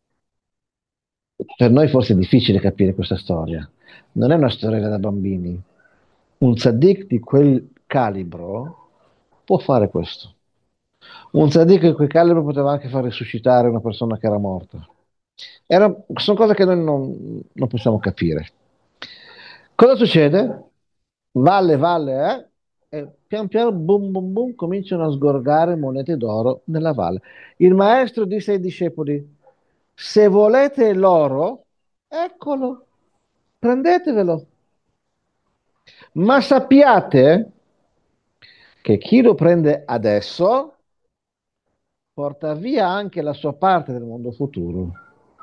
per noi forse è difficile capire questa storia. Non è una storia da bambini. Un tzaddik di quel calibro può fare questo. Un tzaddik di quel calibro poteva anche far risuscitare una persona che era morta. Era- sono cose che noi non, non possiamo capire. Cosa succede? Valle, valle, eh? E pian piano, boom, boom, boom, cominciano a sgorgare monete d'oro nella valle. Il maestro disse ai discepoli, se volete l'oro, eccolo, prendetevelo. Ma sappiate che chi lo prende adesso porta via anche la sua parte del mondo futuro.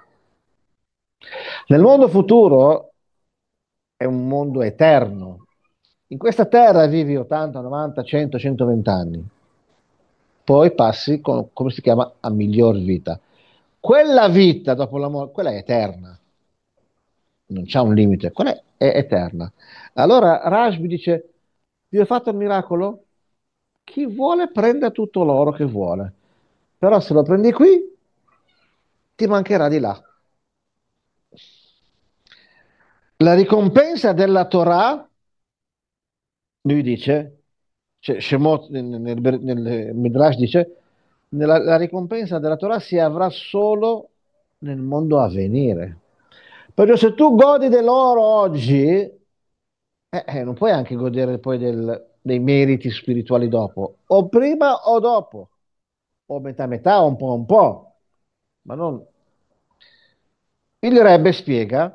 Nel mondo futuro è un mondo eterno. In questa terra vivi ottanta, novanta, cento, centoventi anni. Poi passi, con, come si chiama, a miglior vita. Quella vita dopo la morte, quella è eterna. Non c'è un limite, quella è, è eterna. Allora Rashbi dice, Dio ha fatto il miracolo? Chi vuole prenda tutto l'oro che vuole. Però se lo prendi qui, ti mancherà di là. La ricompensa della Torah, lui dice, cioè, Shemot nel, nel, nel Midrash dice, nella, la ricompensa della Torah si avrà solo nel mondo a venire. Perché se tu godi dell'oro oggi, eh, eh, non puoi anche godere poi del- dei meriti spirituali dopo, o prima o dopo, o metà metà, o un po' un po', ma non. Il Rebbe spiega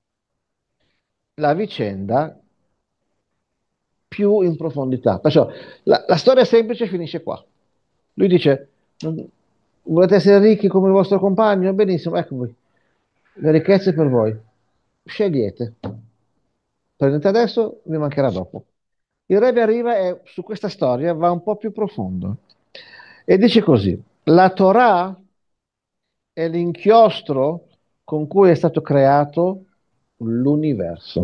la vicenda più in profondità. Perciò la, la storia semplice finisce qua. Lui dice, non- volete essere ricchi come il vostro compagno? Benissimo, ecco voi, le ricchezze per voi. Scegliete. Prendete adesso, vi mancherà dopo. Il Rebbe arriva e su questa storia va un po' più profondo e dice così, la Torah è l'inchiostro con cui è stato creato l'universo.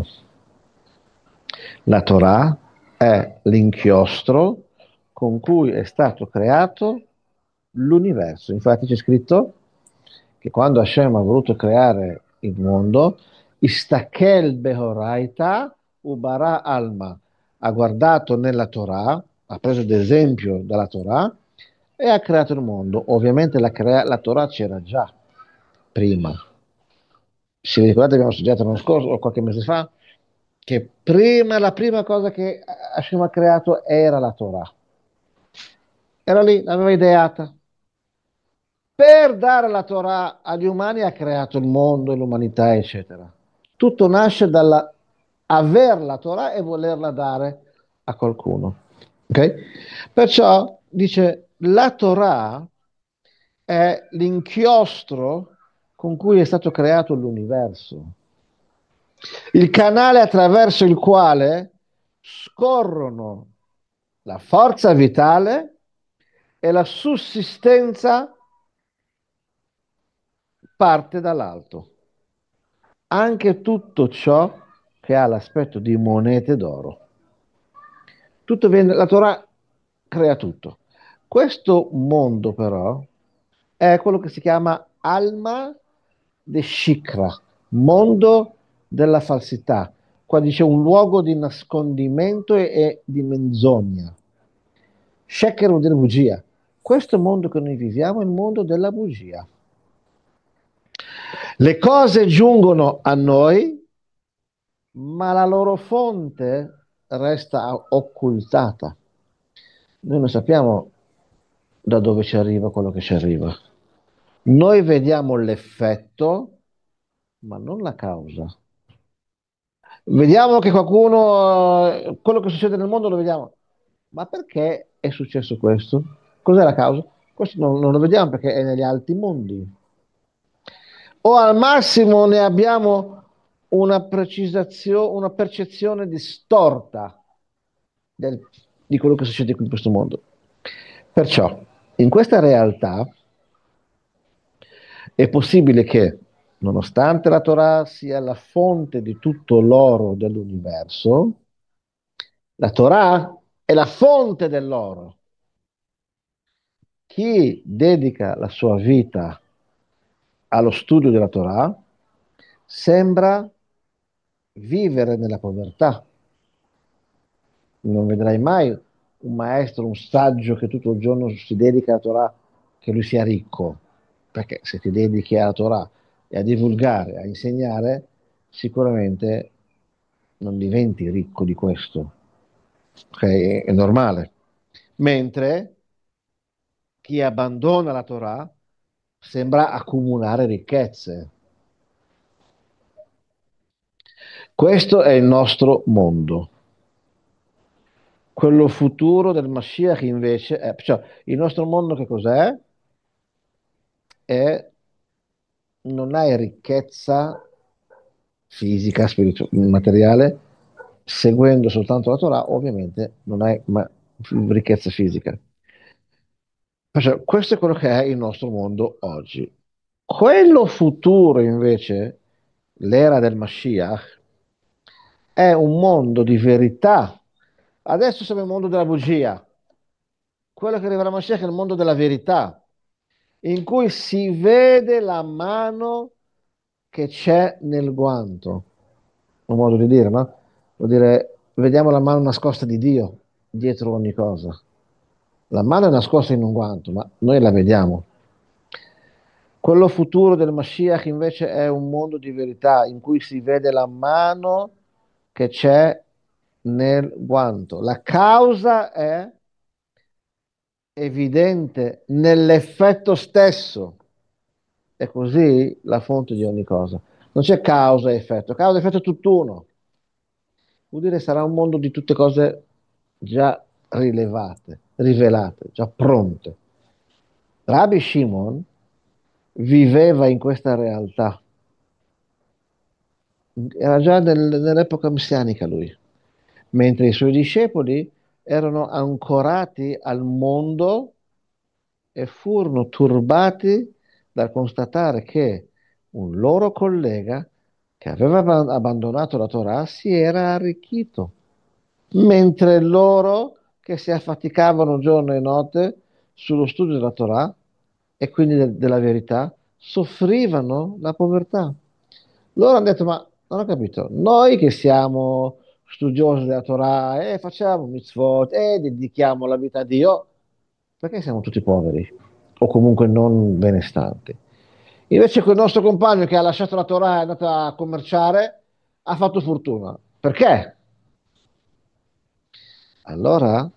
La Torah è l'inchiostro con cui è stato creato l'universo. Infatti c'è scritto che quando Hashem ha voluto creare il mondo, Istakel Behoraita Ubara Alma, ha guardato nella Torah, ha preso ad esempio dalla Torah e ha creato il mondo. Ovviamente la, crea- la Torah c'era già prima. Se vi ricordate abbiamo studiato l'anno scorso o qualche mese fa che prima, la prima cosa che Hashem ha creato era la Torah. Era lì, l'aveva ideata. Per dare la Torah agli umani ha creato il mondo e l'umanità, eccetera. Tutto nasce dalla aver la Torah e volerla dare a qualcuno. Ok? Perciò dice la Torah è l'inchiostro con cui è stato creato l'universo, il canale attraverso il quale scorrono la forza vitale e la sussistenza parte dall'alto. Anche tutto ciò che ha l'aspetto di monete d'oro. Tutto viene, la Torah crea tutto. Questo mondo però è quello che si chiama Alma de Shikra, mondo della falsità. Qua dice un luogo di nascondimento e, e di menzogna. Sheker vuol dire bugia. Questo mondo che noi viviamo è il mondo della bugia. Le cose giungono a noi, ma la loro fonte resta occultata. Noi non sappiamo da dove ci arriva quello che ci arriva. Noi vediamo l'effetto, ma non la causa. Vediamo che qualcuno, eh, quello che succede nel mondo lo vediamo, ma perché è successo questo? Cos'è la causa? Questo non, non lo vediamo perché è negli alti mondi. O al massimo ne abbiamo una precisazione, una percezione distorta del- di quello che succede qui in questo mondo. Perciò, in questa realtà è possibile che, nonostante la Torah sia la fonte di tutto l'oro dell'universo, la Torah è la fonte dell'oro. Chi dedica la sua vita allo studio della Torah sembra vivere nella povertà. Non vedrai mai un maestro, un saggio che tutto il giorno si dedica alla Torah, che lui sia ricco, perché se ti dedichi alla Torah e a divulgare, a insegnare, sicuramente non diventi ricco di questo, ok? È, è normale. Mentre chi abbandona la Torah sembra accumulare ricchezze. Questo è il nostro mondo. Quello futuro del Mashiach invece è, cioè, il nostro mondo che cos'è? È, non hai ricchezza fisica, spiritu- materiale, seguendo soltanto la Torah, ovviamente non hai ma- ricchezza fisica. Perciò, questo è quello che è il nostro mondo oggi. Quello futuro invece, l'era del Mashiach, è un mondo di verità. Adesso siamo nel mondo della bugia. Quello che arriverà a Mashiach è il mondo della verità, in cui si vede la mano che c'è nel guanto. Un modo di dire, no? Vuol dire, vediamo la mano nascosta di Dio dietro ogni cosa. La mano è nascosta in un guanto, ma noi la vediamo. Quello futuro del Mashiach invece è un mondo di verità in cui si vede la mano che c'è nel guanto. La causa è evidente nell'effetto stesso. È così la fonte di ogni cosa. Non c'è causa e effetto, causa e effetto è tutt'uno. Vuol dire sarà un mondo di tutte cose già rilevate, rivelate, già pronte. Rabbi Shimon viveva in questa realtà, era già nel- nell'epoca messianica lui, mentre i suoi discepoli erano ancorati al mondo e furono turbati dal constatare che un loro collega che aveva abba- abbandonato la Torah si era arricchito, mentre loro che si affaticavano giorno e notte sullo studio della Torah e quindi del- della verità, soffrivano la povertà. Loro hanno detto, ma non ho capito, noi che siamo studiosi della Torah e facciamo mitzvot e dedichiamo la vita a Dio, perché siamo tutti poveri o comunque non benestanti? Invece quel nostro compagno che ha lasciato la Torah e è andato a commerciare ha fatto fortuna. Perché? Allora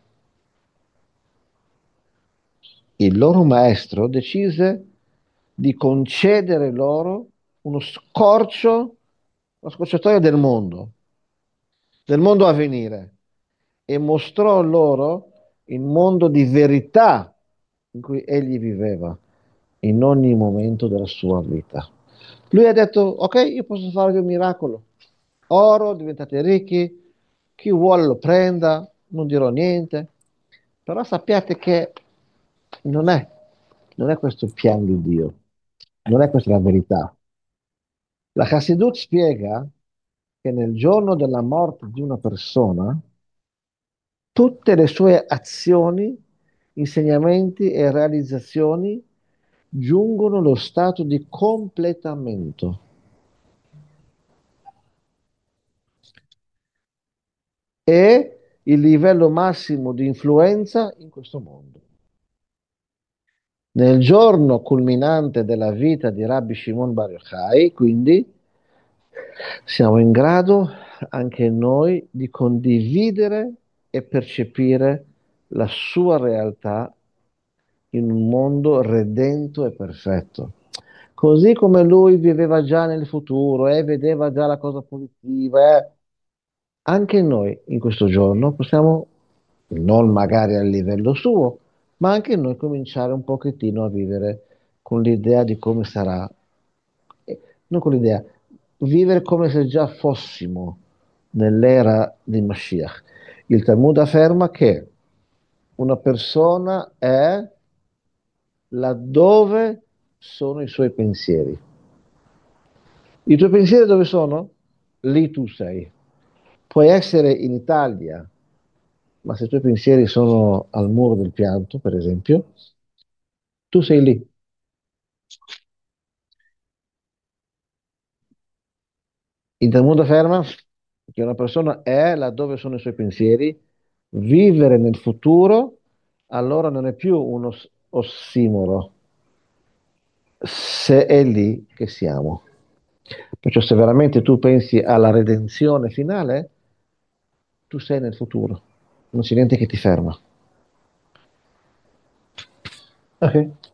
il loro maestro decise di concedere loro uno scorcio, una scorciatoia del mondo, del mondo a venire, e mostrò loro il mondo di verità in cui egli viveva in ogni momento della sua vita. Lui ha detto, ok, io posso farvi un miracolo. Oro, diventate ricchi, chi vuole lo prenda, non dirò niente, però sappiate che non è, non è questo il piano di Dio, non è questa la verità. La Chassidut spiega che nel giorno della morte di una persona, tutte le sue azioni, insegnamenti e realizzazioni giungono allo stato di completamento. È il livello massimo di influenza in questo mondo. Nel giorno culminante della vita di Rabbi Shimon Bar Yochai, quindi, siamo in grado anche noi di condividere e percepire la sua realtà in un mondo redento e perfetto. Così come lui viveva già nel futuro e vedeva già la cosa positiva, eh, anche noi in questo giorno possiamo, non magari a livello suo, ma anche noi cominciare un pochettino a vivere con l'idea di come sarà, eh, non con l'idea, vivere come se già fossimo nell'era di Mashiach. Il Talmud afferma che una persona è laddove sono i suoi pensieri. I tuoi pensieri dove sono? Lì tu sei. Puoi essere in Italia, ma se i tuoi pensieri sono al muro del pianto, per esempio, tu sei lì. Il Talmud afferma che una persona è laddove sono i suoi pensieri, vivere nel futuro, allora non è più uno s- ossimoro, se è lì che siamo. Perciò se veramente tu pensi alla redenzione finale, tu sei nel futuro, non c'è niente che ti ferma. Ok.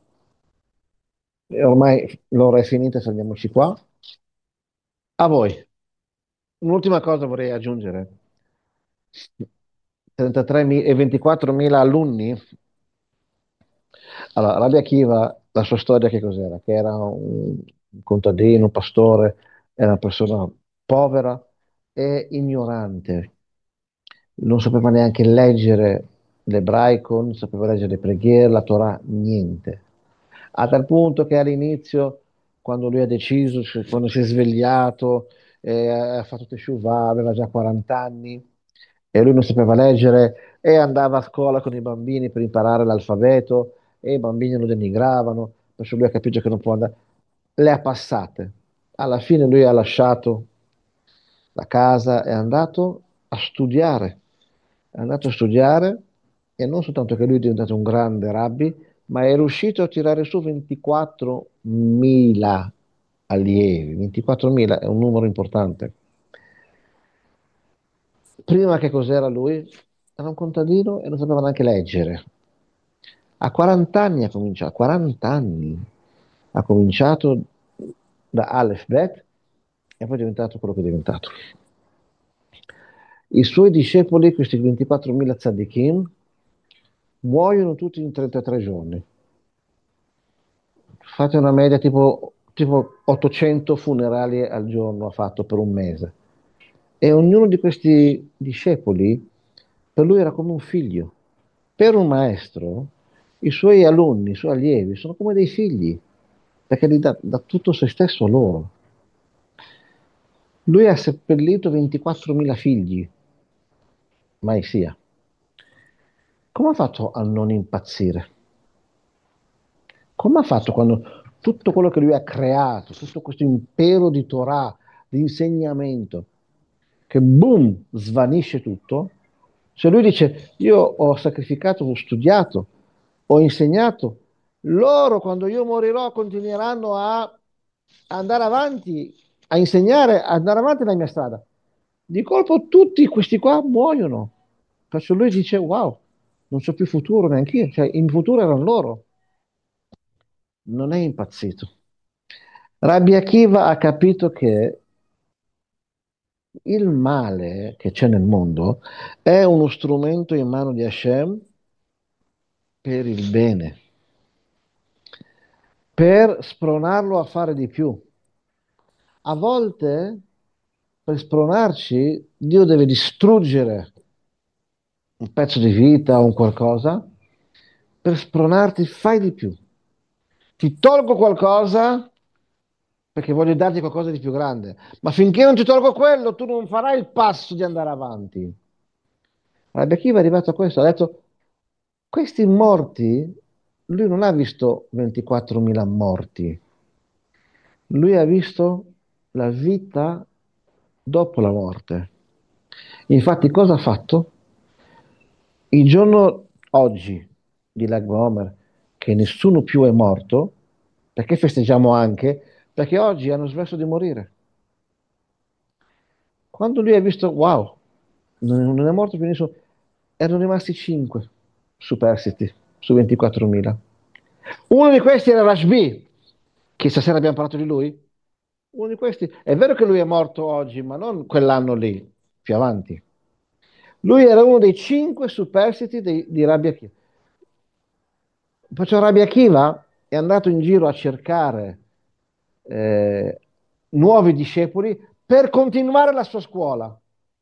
E ormai l'ora è finita, fermiamoci qua. A voi. Un'ultima cosa vorrei aggiungere. trentatré mi- e ventiquattromila alunni. Allora, Rabbi Akiva, la sua storia che cos'era? Che era un contadino, un pastore, era una persona povera e ignorante. Non sapeva neanche leggere l'ebraico, non sapeva leggere le preghiere, la Torah, niente. A tal punto che all'inizio, quando lui ha deciso, cioè, quando si è svegliato, eh, ha fatto Teshuvah, aveva già quaranta anni e lui non sapeva leggere e andava a scuola con i bambini per imparare l'alfabeto e i bambini lo denigravano, perciò lui ha capito che non può andare. Le ha passate. Alla fine lui ha lasciato la casa, è andato a studiare. È andato a studiare e non soltanto che lui è diventato un grande rabbi, ma è riuscito a tirare su ventiquattro ventiquattromila allievi. ventiquattromila è un numero importante. Prima che cos'era lui? Era un contadino e non sapeva neanche leggere. A quaranta anni ha cominciato, quaranta anni ha cominciato da Aleph Bet e poi è diventato quello che è diventato. I suoi discepoli, questi ventiquattromila tzaddikim, muoiono tutti in trentatré giorni. Fate una media tipo, tipo ottocento funerali al giorno ha fatto per un mese. E ognuno di questi discepoli per lui era come un figlio. Per un maestro, i suoi alunni, i suoi allievi sono come dei figli, perché gli dà, dà tutto se stesso a loro. Lui ha seppellito ventiquattromila figli, mai sia. Come ha fatto a non impazzire? Come ha fatto quando tutto quello che lui ha creato, tutto questo impero di Torah, di insegnamento, che boom, svanisce tutto? Se lui dice, io ho sacrificato, ho studiato, ho insegnato, loro quando io morirò continueranno a andare avanti, a insegnare, a andare avanti nella mia strada. Di colpo tutti questi qua muoiono. Perciò lui dice, wow, non c'ho più futuro neanche io, cioè in futuro erano loro. Non è impazzito. Rabbi Akiva ha capito che il male che c'è nel mondo è uno strumento in mano di Hashem per il bene, per spronarlo a fare di più. A volte, per spronarci, Dio deve distruggere un pezzo di vita o un qualcosa per spronarti, fai di più. Ti tolgo qualcosa perché voglio darti qualcosa di più grande, ma finché non ti tolgo quello, tu non farai il passo di andare avanti. Rabbi Akiva è arrivato a questo, ha detto, questi morti, lui non ha visto ventiquattromila morti, lui ha visto la vita dopo la morte. Infatti, cosa ha fatto? Il giorno oggi di Lag BaOmer, che nessuno più è morto, perché festeggiamo anche? Perché oggi hanno smesso di morire. Quando lui ha visto, wow, non non è morto più nessuno, erano rimasti cinque superstiti su ventiquattromila. Uno di questi era Rashbi, che stasera abbiamo parlato di lui. Uno di questi, è vero che lui è morto oggi, ma non quell'anno lì, più avanti. Lui era uno dei cinque superstiti di, di Rabbi Akiva. Perciò Rabbi Akiva è andato in giro a cercare eh, nuovi discepoli per continuare la sua scuola.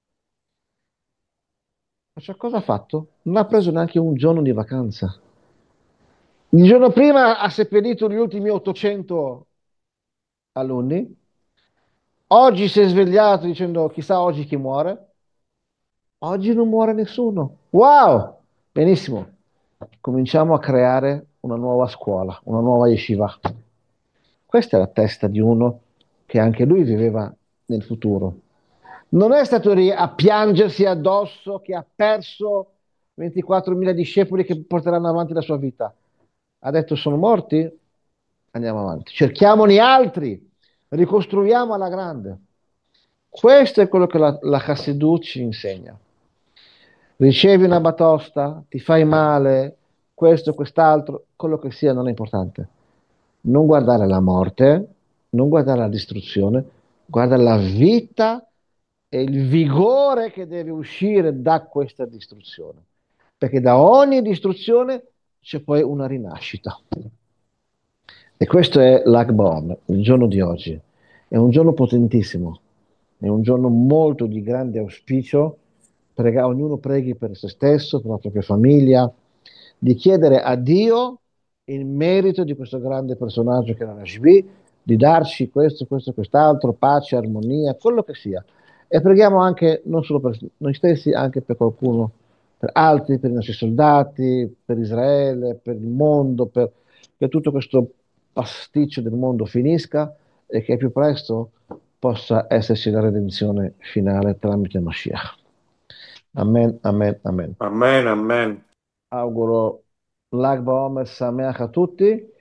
Perciò cosa ha fatto? Non ha preso neanche un giorno di vacanza. Il giorno prima ha seppellito gli ultimi ottocento alunni. Oggi si è svegliato dicendo chissà oggi chi muore. Oggi non muore nessuno. Wow! Benissimo. Cominciamo a creare una nuova scuola, una nuova yeshiva. Questa è la testa di uno che anche lui viveva nel futuro. Non è stato lì a piangersi addosso che ha perso ventiquattromila discepoli che porteranno avanti la sua vita. Ha detto sono morti? Andiamo avanti. Cerchiamone altri, ricostruiamo alla grande. Questo è quello che la, la Chassidut ci insegna. Ricevi una batosta, ti fai male, questo, quest'altro, quello che sia non è importante. Non guardare la morte, non guardare la distruzione, guarda la vita e il vigore che deve uscire da questa distruzione. Perché da ogni distruzione c'è poi una rinascita. E questo è l'Ag BaOmer, il giorno di oggi. È un giorno potentissimo, è un giorno molto di grande auspicio. Prega- ognuno preghi per se stesso, per la propria famiglia, di chiedere a Dio il merito di questo grande personaggio che era Rashbi, di darci questo, questo, quest'altro, pace, armonia, quello che sia. E preghiamo anche, non solo per noi stessi, anche per qualcuno, per altri, per i nostri soldati, per Israele, per il mondo, per che tutto questo pasticcio del mondo finisca e che più presto possa esserci la redenzione finale tramite Mashiach. Amen, amen, amen. Amen, amen. Auguro Lag BaOmer Sameach a tutti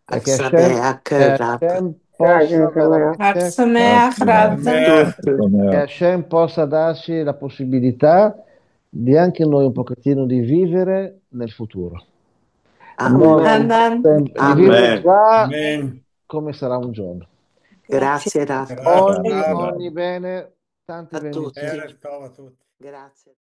e che Hashem, Aksabeak che Rab. Hashem Grazie, possa veramente, Aksameach Rab. A tutti. che Hashem possa darci la possibilità di anche noi un pochettino di vivere nel futuro. Non Amen. Amen. sempre, di Amen. vivere Amen. già Amen. come sarà un giorno. Grazie, Rab. Grazie, Ogni, Rab. ogni bene, tante A benedizioni. tutti. Erev Tov a tutti. Grazie.